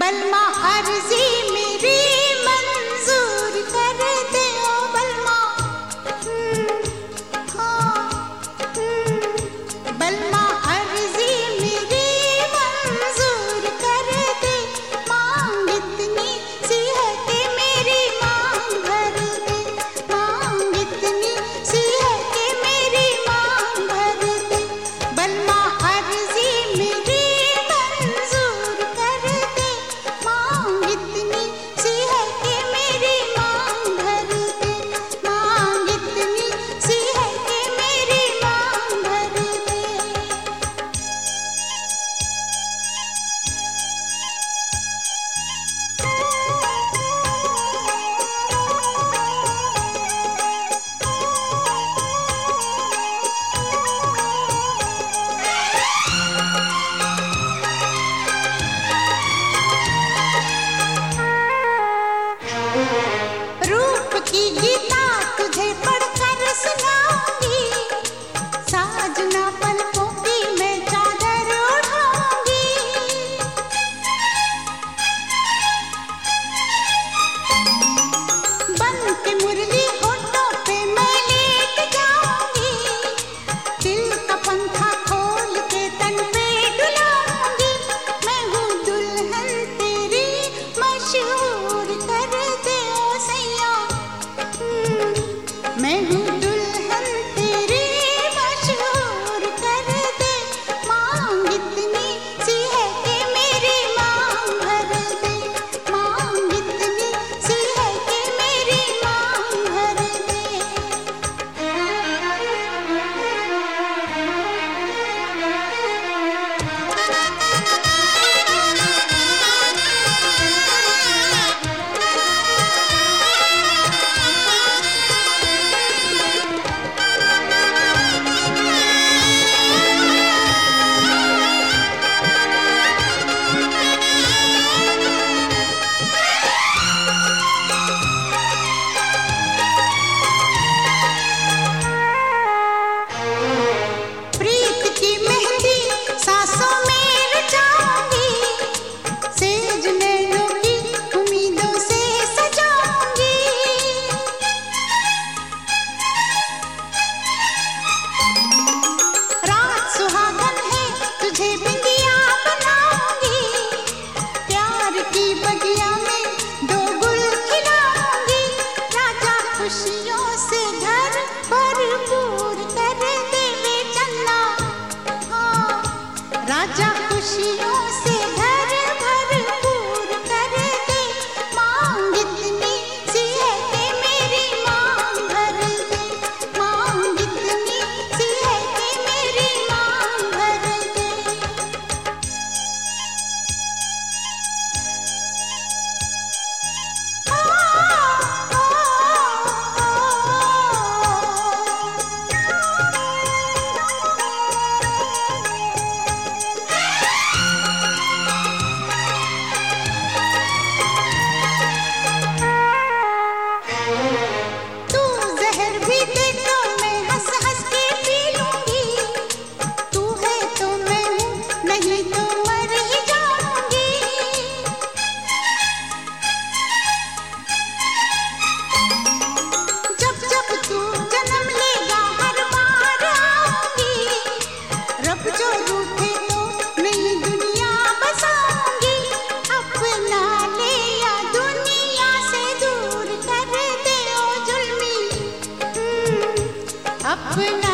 बलमा अर्जी मेरी मंजूर कर दे ओ बलमा। बलमा अर्जी मेरी मंजूर कर दे, मांग इतनी सी है कि मेरी मांग भर दे, मांग इतनी सी है कि मेरी मांग भर दे। बलमा अर्जी मेरी मंजूर कर दे, मांग इतनी सी है कि मेरी मांग भर दे, मांग इतनी सी है कि मेरी मांग भर दे। रूप की गीता तुझे पढ़कर सुनाऊंगी, साजना पलकों की मैं चादर ओढ़ाऊंगी। बन के मुरली होठों पे मैं लेट जाऊंगी, दिल का पंखा खोल के तन पे डुलाऊंगी। मैं हूँ दुल्हन तेरी मशहूर कर दे ओ सैया, मैं हूँ दुल्हन तेरी मशहूर कर दे, मांग इतनी सी है कि मेरी मांग भर दे, मांग इतनी सी है कि मेरी मांग भर दे। प्रीत की मेहंदी सांसों में रचाऊंगी, सेज नैनों की उम्मीदों से सजाऊंगी। रात सुहागन है तुझे बिंदिया बनाऊंगी, प्यार की बगिया में दो गुल खिलाऊंगी। राजा खुशियों से घर भरपूर कर दे वे चन्ना, हाँ राजा खुशियों से घर भरपूर कर दे, मांग इतनी सी है कि मेरी मांग भर दे, मांग इतनी सी है कि मेरी मांग भर दे। तू जहर भी दे तो मैं हंस हंस के पी लूंगी, तू है तो मैं हूँ, नहीं तो मर ही जाऊंगी। जब जब तू जन्म लेगा हर बार आऊंगी, रब जो रूठे तो नई दुनिया बसाऊंगी। अपना ले या दुनिया से दूर कर दे ओ जुल्मी, अपना